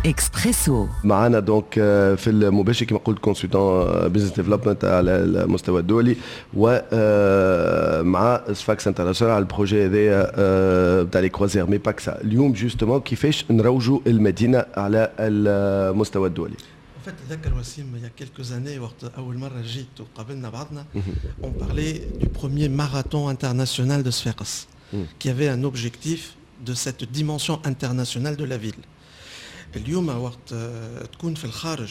إكسبريسو. معنا دونك في المباشر كما قلت كونسلتون بزنس ديفلوبمنت على المستوى الدولي ومع سفاكس انترناسيونال على البروجي هذايا بتاع لي كروزير مي باكسا. اليوم جوستومون كيفاش نروجوا المدينه على المستوى الدولي؟ تذكر وسيم il y a quelques années وقت أول مرة جيت وقابلنا بعضنا on parlait du premier marathon international de Sfax qui avait un objectif de cette dimension internationale de la ville. اليوم وقت تكون في الخارج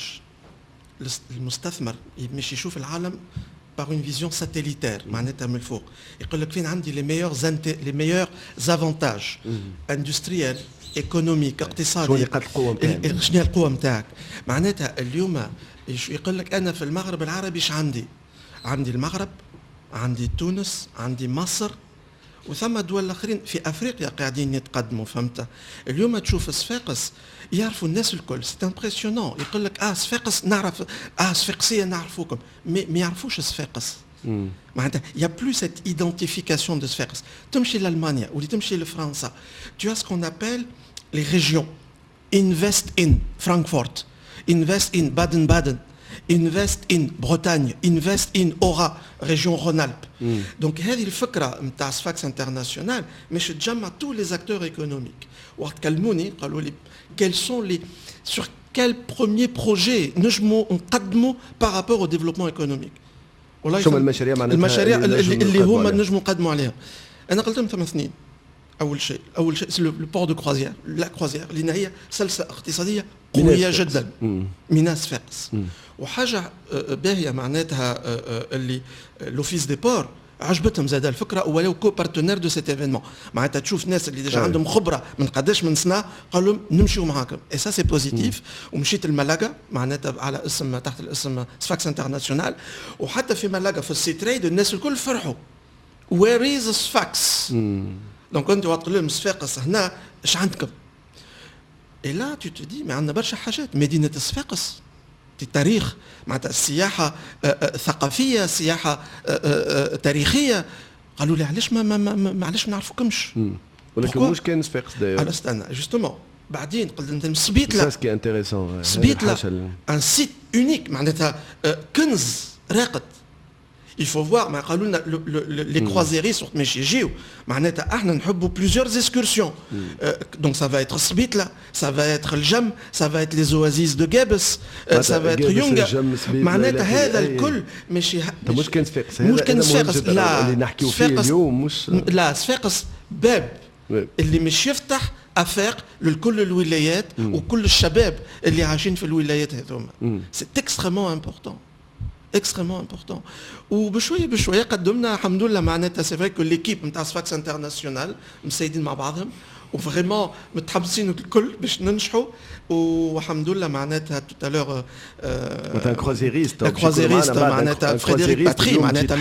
المستثمر مش يشوف العالم par une vision satellitaire معناتها من الفوق يقول لك فين عندي les meilleurs avantages industriels ايكونوميك اقتصادي شنو القوه نتاعك معناتها اليوم يقول لك انا في المغرب العربي ايش عندي المغرب عندي تونس عندي مصر وثم دول اخرين في افريقيا قاعدين يتقدموا فهمت اليوم تشوف صفاقس يعرفوا الناس الكل سي امبرسيونون يقول لك صفاقس نعرف صفاقسيه نعرفوكم ما يعرفوش صفاقس معناتها يا بلو سيت ايدنتيفيكاسيون دو صفاقس تمشي لالمانيا ولا تمشي لفرنسا tu as ce qu'on appelle les régions invest in Francfort invest in Baden-Baden invest in Bretagne invest in Aura région Rhône-Alpes donc هذه الفكره نتاع صفاقس انترناسيونال مش تجمع tous les acteurs économiques وقت كلموني قالوا لي quels sont les sur quel premier projet نجموا نقدموا par rapport au développement économique شو المشاريع معناتها اللي هما نجموا نقدموا عليها انا قلت لهم ثم اثنين اول شيء لو بور دو كروزيير لا كروزيير لان هي سلسله اقتصاديه قويه جدا من صفاقس وحاجه باهيه معناتها اللي لوفيس دي بور عجبتهم زاد الفكره ولو كو بارتنير دو سيت ايفينمون معناتها تشوف ناس اللي ديجا عندهم خبره من قداش من سنه قالوا لهم نمشيو معاكم اي سا سي بوزيتيف ومشيت لملاقا معناتها على اسم تحت الاسم صفاقس انترناسيونال وحتى في ملاقا في السي تريد الناس الكل فرحوا وير از صفاقس دونك انت تقول لهم صفاقس هنا ايش عندكم اي لا تو تو دي ما عندنا برشا حاجات مدينه صفاقس التاريخ معناتها السياحه ثقافيه سياحه تاريخيه قالوا لي علاش ما علاش ما نعرفوكمش ولكن مش كان صفاقس داير انا استنى جوستومون بعدين قلت انت سبيتلا سا كي انتريسون سبيتلا ان سيت اونيك معناتها كنز راقد il faut voir ما قالوا لنا les croisiéristes وقت ماشي يجيو معناتها احنا نحبوا plusieurs excursions donc ça va être سبيتلا ça va être الجم ça va être les oasis de Gebes ça va être يونغا معناتها هذا الكل ماشي مش كان صفاقس مش كان صفاقس لا اللي نحكيو فيه اليوم مش لا صفاقس باب اللي مش يفتح افاق لكل الولايات وكل الشباب اللي عايشين في الولايات هذوما سي اكستريمون امبورطون extrêmement important وبشويه بشويه قدمنا الحمد لله معناتها سي فري كو ليكيب نتاع صفاقس انترناسيونال مسيدين مع بعضهم وفريمون متحمسين الكل باش ننجحوا والحمد لله معناتها توتالور مثلا كروزيريست معناتها فريدريك باتري معناتها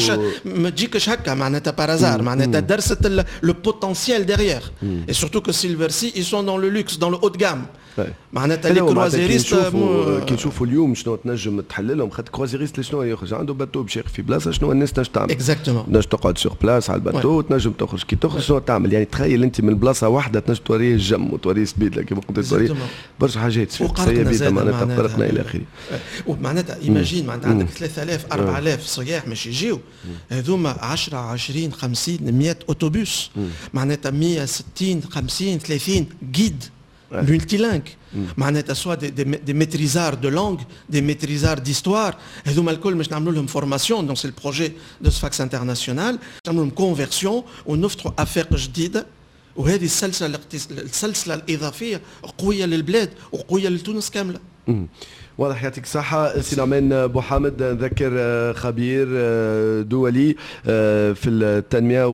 ما تجيكش هكا معناتها بارازار معناتها درست لو بوتنسيال ديريير اي سورتو كو سيلفر سي اي سون دون لو لوكس دون لو هوت جام معناتها لي كروزيريست كي نشوفوا اليوم شنو تنجم تحللهم خاطر كروزيريست شنو يخرج عنده باتو باش يقف في بلاصه شنو الناس تنجم تعمل اكزاكتومون تنجم تقعد سور بلاس على الباتو تنجم تخرج كي تخرج شنو تعمل يعني تخيل انت من بلاصه واحده تنجم توريه الجم وتوريه سبيدله كيما قلت توريه برشا حاجات سيئه معناتها قرقنا الى اخره ومعناتها ايماجين معناتها عندك 3000 4000 سياح باش يجيو هذوما 10 20 50 100 اوتوبوس معناتها 160 50 30 جيد multilingue معناتها سوا دي ميتريزار دو لونغ دي ميتريزار ديستوار هذوما الكل باش نعملوا لهم فورماسيون دونك سي البروجي دو صفاقس انترناسيونال نعملوا لهم كونفيرسيون ونفتحوا افاق جديده وهذه السلسله الاضافيه قويه للبلاد وقويه لتونس كامله. واضح يعطيك الصحة سي نعمان بوحامد نذكر خبير دولي في التنمية